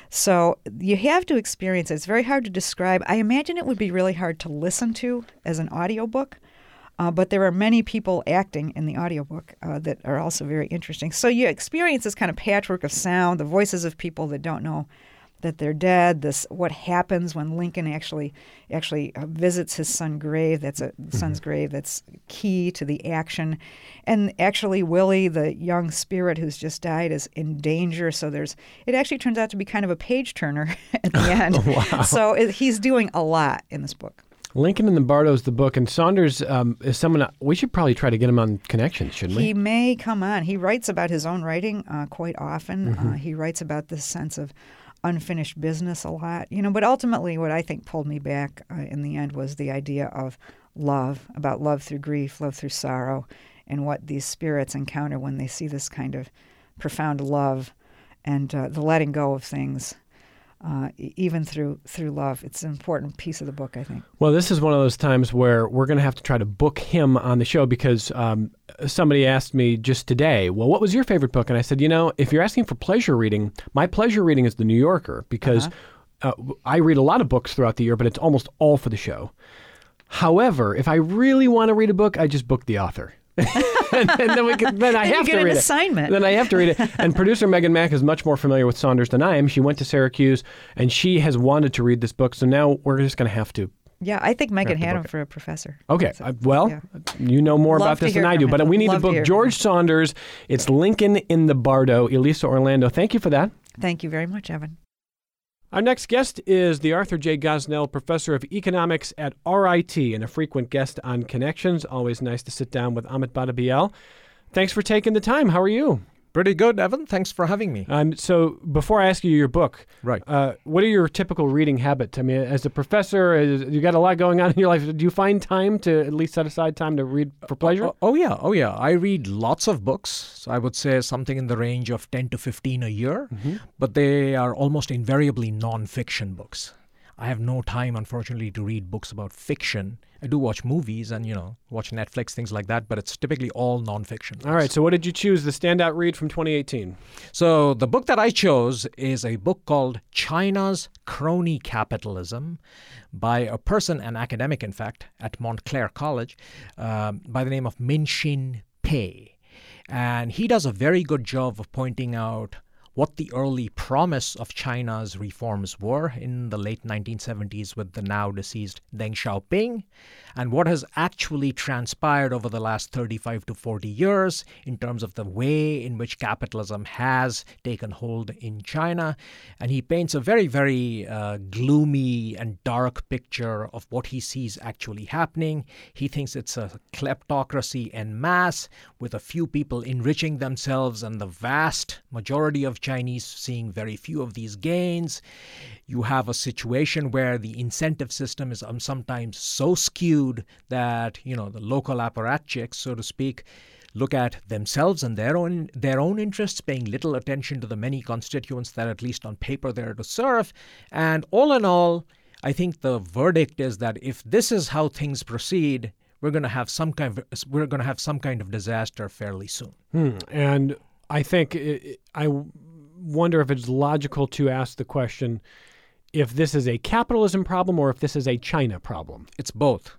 So you have to experience it. It's very hard to describe. I imagine it would be really hard to listen to as an audiobook. Uh, but there are many people acting in the audiobook uh, that are also very interesting. So you experience this kind of patchwork of sound, the voices of people that don't know that they're dead. This what happens when Lincoln actually actually uh, visits his son grave. That's a son's grave. That's key to the action. And actually, Willie, the young spirit who's just died, is in danger. So there's it actually turns out to be kind of a page turner at the end. Wow. So it, he's doing a lot in this book. Lincoln and the Bardo is the book, and Saunders um, is someone we should probably try to get him on Connections, shouldn't we? He may come on. He writes about his own writing uh, quite often. Uh, he writes about this sense of unfinished business a lot, you know. But ultimately, what I think pulled me back uh, in the end was the idea of love, about love through grief, love through sorrow, and what these spirits encounter when they see this kind of profound love and uh, the letting go of things. Uh, e- even through through love. It's an important piece of the book, I think. Well, this is one of those times where we're going to have to try to book him on the show because um, somebody asked me just today, well, what was your favorite book? And I said, you know, if you're asking for pleasure reading, my pleasure reading is The New Yorker because uh-huh. uh, I read a lot of books throughout the year, but it's almost all for the show. However, if I really want to read a book, I just book the author. and, and then, we can, then I Then have you to get read an it. assignment. Then I have to read it. And producer Megan Mack is much more familiar with Saunders than I am. She went to Syracuse, and she has wanted to read this book. So now we're just going to have to. Yeah, I think Megan have to had book him it. for a professor. Okay. So, Uh, well, yeah. you know more Love about to this than hear I do. from But him. we need Love to to book hear from George him. Saunders. It's Lincoln in the Bardo. Elisa Orlando, thank you for that. Thank you very much, Evan. Our next guest is the Arthur J. Gosnell Professor of Economics at R I T and a frequent guest on Connections. Always nice to sit down with Amit Badabiel. Thanks for taking the time. How are you? Pretty good, Evan. Thanks for having me. Um, so before I ask you your book, Right. uh, what are your typical reading habits? I mean, as a professor, as, you got a lot going on in your life. Do you find time to at least set aside time to read for pleasure? Oh, oh, yeah. Oh, yeah. I read lots of books. So I would say something in the range of ten to fifteen a year, but they are almost invariably nonfiction books. I have no time, unfortunately, to read books about fiction. I do watch movies and, you know, watch Netflix, things like that, but it's typically all nonfiction books. All right. So what did you choose, the standout read from twenty eighteen? So the book that I chose is a book called China's Crony Capitalism by a person, an academic, in fact, at Montclair College um, by the name of Min-Shin Pei. And he does a very good job of pointing out what the early promise of China's reforms were in the late nineteen seventies with the now deceased Deng Xiaoping, and what has actually transpired over the last thirty-five to forty years in terms of the way in which capitalism has taken hold in China. And he paints a very, very uh, gloomy and dark picture of what he sees actually happening. He thinks it's a kleptocracy en masse, with a few people enriching themselves and the vast majority of Chinese seeing very few of these gains. You have a situation where the incentive system is um, sometimes so skewed that, you know, the local apparatchiks, so to speak, look at themselves and their own their own interests, paying little attention to the many constituents that, at least on paper, they're to serve. And all in all, I think the verdict is that if this is how things proceed, we're going to have some kind of we're going to have some kind of disaster fairly soon. Hmm. And I think it, I wonder if it's logical to ask the question if this is a capitalism problem or if this is a China problem. It's both.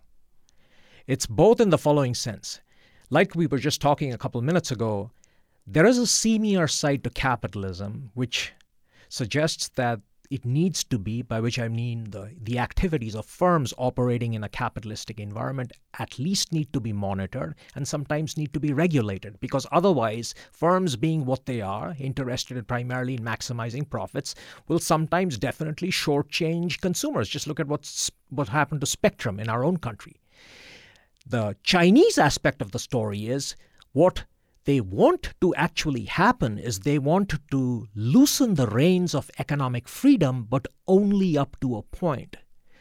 It's both in the following sense. Like we were just talking a couple of minutes ago, there is a seamier side to capitalism which suggests that it needs to be, by which I mean the, the activities of firms operating in a capitalistic environment, at least need to be monitored and sometimes need to be regulated, because otherwise firms, being what they are, interested primarily in maximizing profits, will sometimes definitely shortchange consumers. Just look at what's, what happened to Spectrum in our own country. The Chinese aspect of the story is what they want to actually happen is they want to loosen the reins of economic freedom, but only up to a point.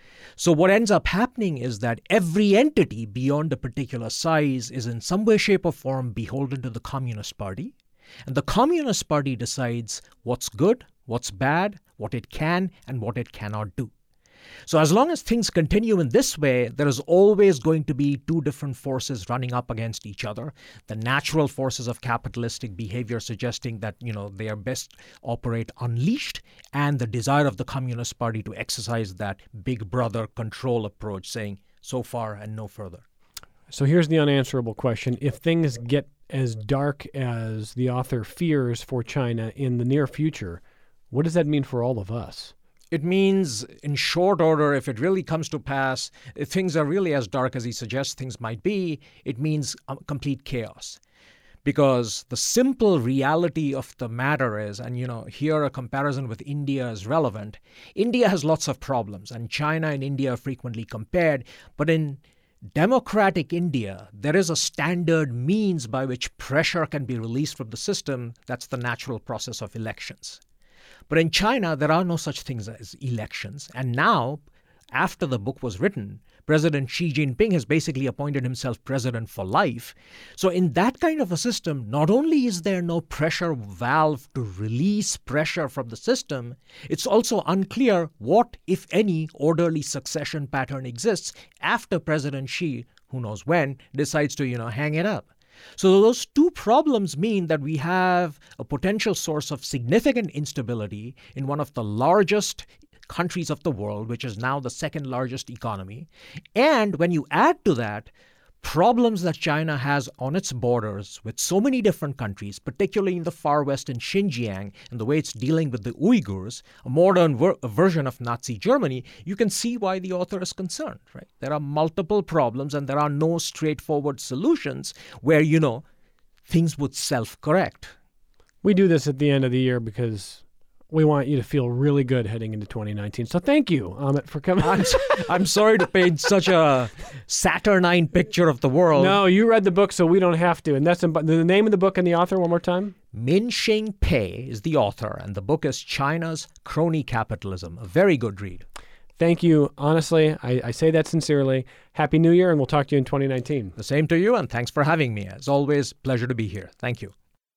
So what ends up happening is that every entity beyond a particular size is in some way, shape, or form beholden to the Communist Party. And the Communist Party decides what's good, what's bad, what it can, and what it cannot do. So as long as things continue in this way, there is always going to be two different forces running up against each other. The natural forces of capitalistic behavior suggesting that, you know, they are best operate unleashed, and the desire of the Communist Party to exercise that big brother control approach, saying so far and no further. So here's the unanswerable question. If things get as dark as the author fears for China in the near future, what does that mean for all of us? It means, in short order, if it really comes to pass, if things are really as dark as he suggests things might be, it means um, complete chaos. Because the simple reality of the matter is, and you know, here a comparison with India is relevant, India has lots of problems, and China and India are frequently compared, but in democratic India, there is a standard means by which pressure can be released from the system. That's the natural process of elections. But in China, there are no such things as elections. And now, after the book was written, President Xi Jinping has basically appointed himself president for life. So in that kind of a system, not only is there no pressure valve to release pressure from the system, it's also unclear what, if any, orderly succession pattern exists after President Xi, who knows when, decides to, you know, hang it up. So those two problems mean that we have a potential source of significant instability in one of the largest countries of the world, which is now the second largest economy. And when you add to that problems that China has on its borders with so many different countries, particularly in the far west in Xinjiang, and the way it's dealing with the Uyghurs, a modern ver- a version of Nazi Germany, you can see why the author is concerned, right? There are multiple problems and there are no straightforward solutions where, you know, things would self-correct. We do this at the end of the year because we want you to feel really good heading into twenty nineteen. So thank you, Amit, for coming. I'm, I'm sorry to paint such a saturnine picture of the world. No, you read the book, so we don't have to. And that's the name of the book and the author one more time? Min-Ching Pei is the author, and the book is China's Crony Capitalism. A very good read. Thank you. Honestly, I, I say that sincerely. Happy New Year, and we'll talk to you in twenty nineteen. The same to you, and thanks for having me. As always, pleasure to be here. Thank you.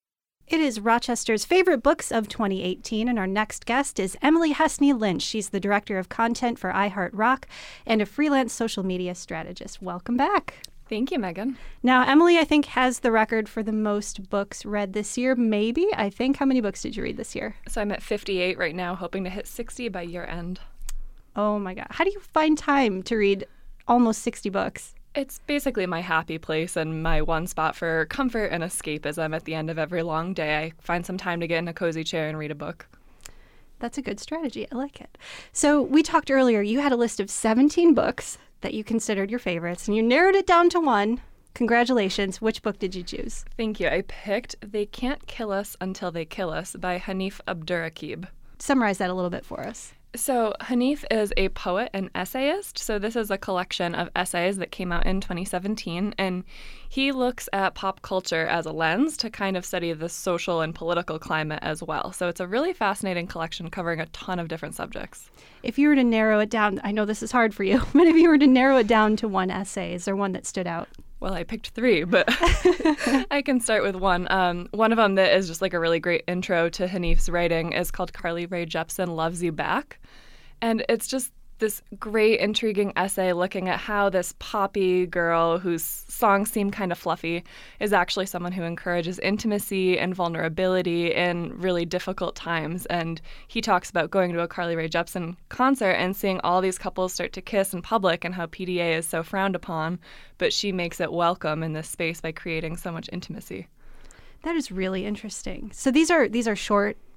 It is Rochester's favorite books of twenty eighteen, and our next guest is Emily Hesney Lynch. She's the director of content for iHeartRock and a freelance social media strategist. Welcome back. Thank you, Megan. Now, Emily, I think, has the record for the most books read this year. Maybe. I think. How many books did you read this year? So I'm at fifty-eight right now, hoping to hit sixty by year end. Oh, my God. How do you find time to read almost sixty books? It's basically my happy place and my one spot for comfort and escapism. At the end of every long day, I find some time to get in a cozy chair and read a book. That's a good strategy. I like it. So we talked earlier, you had a list of seventeen books that you considered your favorites, and you narrowed it down to one. Congratulations. Which book did you choose? Thank you. I picked They Can't Kill Us Until They Kill Us by Hanif Abdurraqib. Summarize that a little bit for us. So Hanif is a poet and essayist. So this is a collection of essays that came out in twenty seventeen, and he looks at pop culture as a lens to kind of study the social and political climate as well. So it's a really fascinating collection covering a ton of different subjects. If you were to narrow it down, I know this is hard for you, but if you were to narrow it down to one essay, is there one that stood out? Well, I picked three, but I can start with one. Um, one of them that is just like a really great intro to Hanif's writing is called Carly Rae Jepsen Loves You Back. And it's just this great, intriguing essay looking at how this poppy girl whose songs seem kind of fluffy is actually someone who encourages intimacy and vulnerability in really difficult times. And he talks about going to a Carly Rae Jepsen concert and seeing all these couples start to kiss in public and how P D A is so frowned upon, but she makes it welcome in this space by creating so much intimacy. That is really interesting. So these are these are short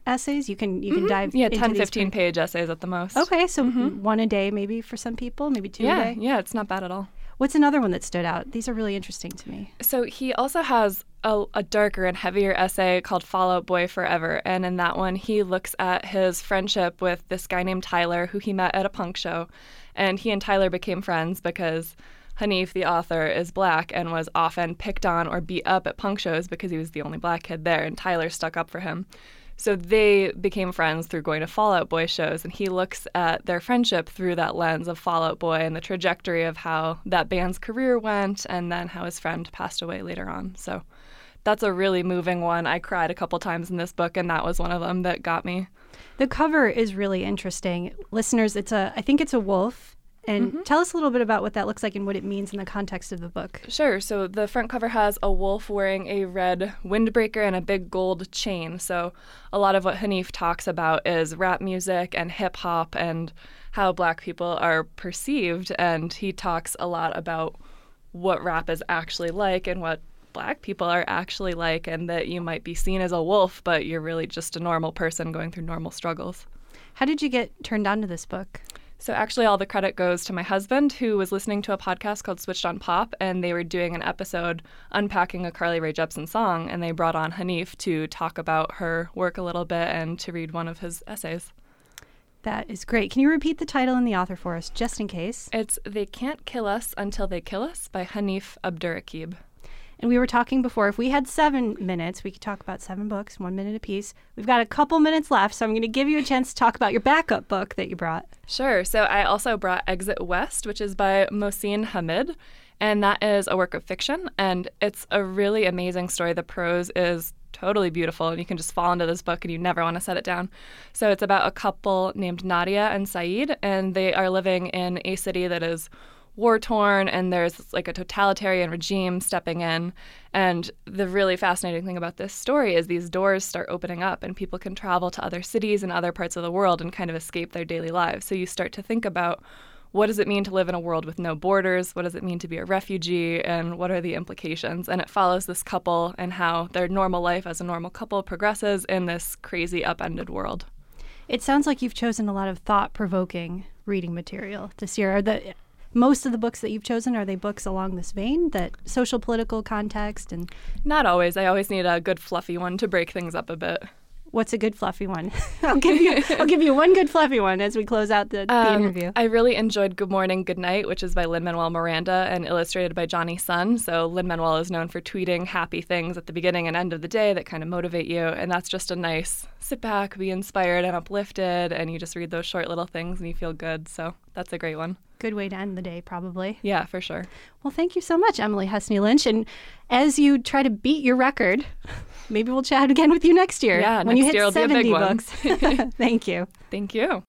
essays? You can you can dive Yeah, into ten, these fifteen pretty- page essays at the most. Okay, so one a day maybe for some people, maybe two Yeah, a day. yeah, it's not bad at all. What's another one that stood out? These are really interesting to me. So he also has a, a darker and heavier essay called Fall Out Boy Forever. And in that one, he looks at his friendship with this guy named Tyler, who he met at a punk show. And he and Tyler became friends because Hanif, the author, is black and was often picked on or beat up at punk shows because he was the only black kid there, and Tyler stuck up for him. So they became friends through going to Fall Out Boy shows, and he looks at their friendship through that lens of Fall Out Boy and the trajectory of how that band's career went and then how his friend passed away later on. So that's a really moving one. I cried a couple times in this book, and that was one of them that got me. The cover is really interesting. Listeners, it's a I think it's a wolf. And mm-hmm. tell us a little bit about what that looks like and what it means in the context of the book. Sure. So the front cover has a wolf wearing a red windbreaker and a big gold chain. So a lot of what Hanif talks about is rap music and hip hop and how black people are perceived. And he talks a lot about what rap is actually like and what black people are actually like, and that you might be seen as a wolf, but you're really just a normal person going through normal struggles. How did you get turned on to this book? So actually all the credit goes to my husband, who was listening to a podcast called Switched on Pop, and they were doing an episode unpacking a Carly Rae Jepsen song, and they brought on Hanif to talk about her work a little bit and to read one of his essays. That is great. Can you repeat the title and the author for us, just in case? It's They Can't Kill Us Until They Kill Us by Hanif Abdurraqib. And we were talking before, if we had seven minutes, we could talk about seven books, one minute apiece. We've got a couple minutes left, so I'm going to give you a chance to talk about your backup book that you brought. Sure. So I also brought Exit West, which is by Mohsin Hamid, and that is a work of fiction, and it's a really amazing story. The prose is totally beautiful, and you can just fall into this book and you never want to set it down. So it's about a couple named Nadia and Saeed, and they are living in a city that is war-torn, and there's like a totalitarian regime stepping in. And the really fascinating thing about this story is these doors start opening up and people can travel to other cities and other parts of the world and kind of escape their daily lives. So you start to think about, what does it mean to live in a world with no borders? What does it mean to be a refugee? And what are the implications? And it follows this couple and how their normal life as a normal couple progresses in this crazy upended world. It sounds like you've chosen a lot of thought-provoking reading material this year. Are the most of the books that you've chosen, are they books along this vein, that social political context? And not always. I always need a good fluffy one to break things up a bit. What's a good fluffy one? I'll give you I'll give you one good fluffy one as we close out the, the um, interview. I really enjoyed Good Morning, Good Night, which is by Lin-Manuel Miranda and illustrated by Johnny Sun. So Lin-Manuel is known for tweeting happy things at the beginning and end of the day that kind of motivate you. And that's just a nice sit back, be inspired and uplifted, and you just read those short little things and you feel good. So that's a great one. Good way to end the day, probably. Yeah, for sure. Well, thank you so much, Emily Hesney Lynch. And as you try to beat your record, maybe we'll chat again with you next year. Yeah, when next you hit year will seventy be a big books. Thank you. Thank you.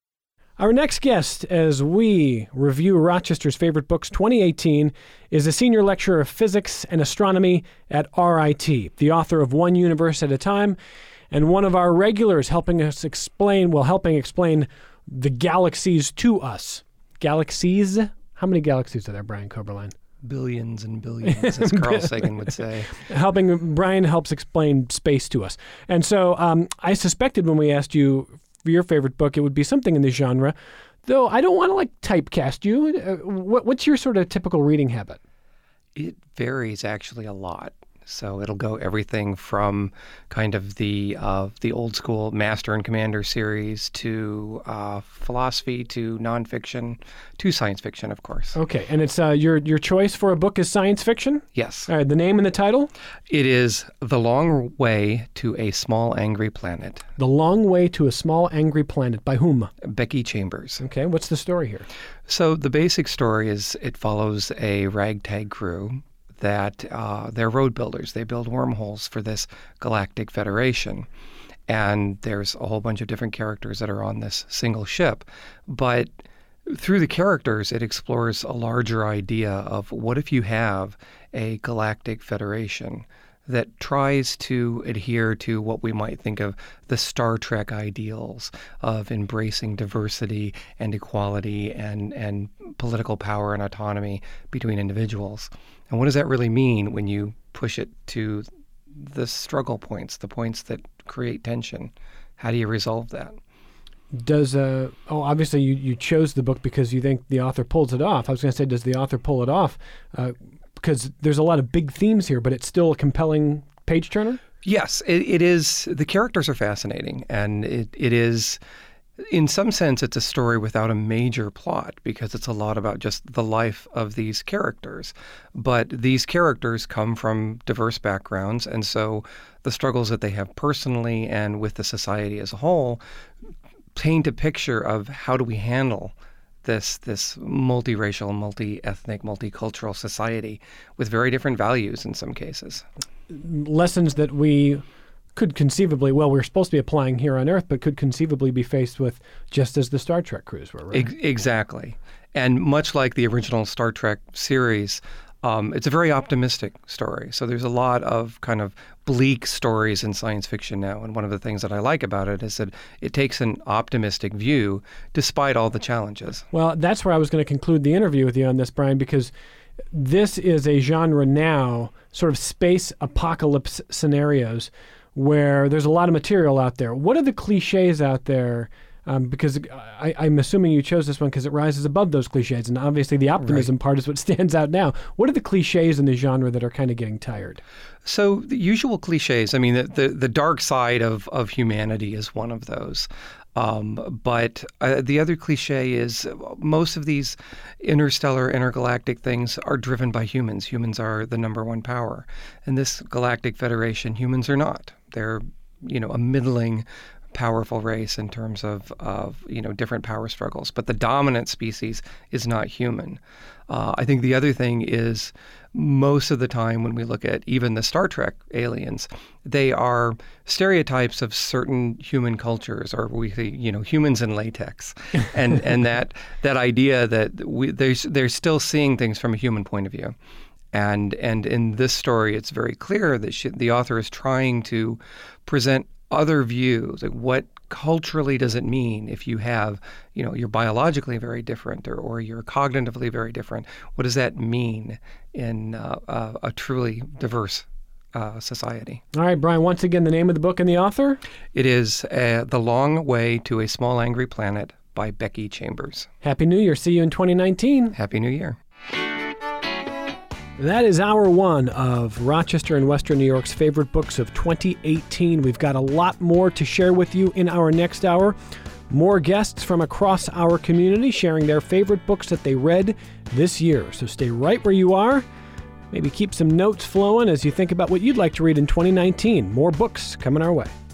Our next guest, as we review Rochester's favorite books twenty eighteen, is a senior lecturer of physics and astronomy at R I T, the author of One Universe at a Time, and one of our regulars helping us explain, well, helping explain the galaxies to us. Galaxies? How many galaxies are there, Brian Coberline? Billions and billions, as Carl Sagan would say. Helping Brian helps explain space to us. And so um, I suspected when we asked you for your favorite book, it would be something in this genre, though I don't want to like typecast you. Uh, what, what's your sort of typical reading habit? It varies actually a lot. So it'll go everything from kind of the uh, the old school Master and Commander series to uh, philosophy to nonfiction to science fiction, of course. Okay, and it's uh, your your choice for a book is science fiction? Yes. All right, the name and the title? It is The Long Way to a Small Angry Planet. The Long Way to a Small Angry Planet. By whom? Becky Chambers. Okay, what's the story here? So the basic story is it follows a ragtag crew that uh, they're road builders. They build wormholes for this galactic federation. And there's a whole bunch of different characters that are on this single ship. But through the characters, it explores a larger idea of what if you have a galactic federation that tries to adhere to what we might think of the Star Trek ideals of embracing diversity and equality and, and political power and autonomy between individuals. And what does that really mean when you push it to the struggle points, the points that create tension? How do you resolve that? Does uh oh obviously you, you chose the book because you think the author pulls it off. I was going to say, does the author pull it off? Uh, because there's a lot of big themes here, but it's still a compelling page turner. Yes, it, it is. The characters are fascinating, and it, it is, in some sense, it's a story without a major plot because it's a lot about just the life of these characters. But these characters come from diverse backgrounds, and so the struggles that they have personally and with the society as a whole paint a picture of how do we handle this this multiracial, multi-ethnic, multicultural society with very different values in some cases. Lessons that we could conceivably, well, we're supposed to be applying here on Earth, but could conceivably be faced with just as the Star Trek crews were, right? Ex- exactly. And much like the original Star Trek series, Um, it's a very optimistic story. So there's a lot of kind of bleak stories in science fiction now. And one of the things that I like about it is that it takes an optimistic view despite all the challenges. Well, that's where I was going to conclude the interview with you on this, Brian, because this is a genre now, sort of space apocalypse scenarios, where there's a lot of material out there. What are the cliches out there? Um, because I, I'm assuming you chose this one because it rises above those cliches, and obviously the optimism Right. part is what stands out now. What are the cliches in the genre that are kind of getting tired? So the usual cliches, I mean, the, the, the dark side of, of humanity is one of those. Um, but uh, the other cliche is most of these interstellar, intergalactic things are driven by humans. Humans are the number one power. In this galactic federation, humans are not. They're, you know, a middling, powerful race in terms of, of you know different power struggles, but the dominant species is not human. Uh, I think the other thing is most of the time when we look at even the Star Trek aliens, they are stereotypes of certain human cultures, or we say, you know humans in latex, and and that that idea that we they're, they're still seeing things from a human point of view. And and in this story, it's very clear that she, the author is trying to present other views. Like, what culturally does it mean if you have, you know, you're biologically very different, or, or you're cognitively very different? What does that mean in uh, uh, a truly diverse uh, society? All right, Brian, once again, the name of the book and the author? It is uh, The Long Way to a Small Angry Planet by Becky Chambers. Happy New Year. See you in twenty nineteen. Happy New Year. That is hour one of Rochester and Western New York's favorite books of twenty eighteen. We've got a lot more to share with you in our next hour. More guests from across our community sharing their favorite books that they read this year. So stay right where you are. Maybe keep some notes flowing as you think about what you'd like to read in twenty nineteen. More books coming our way.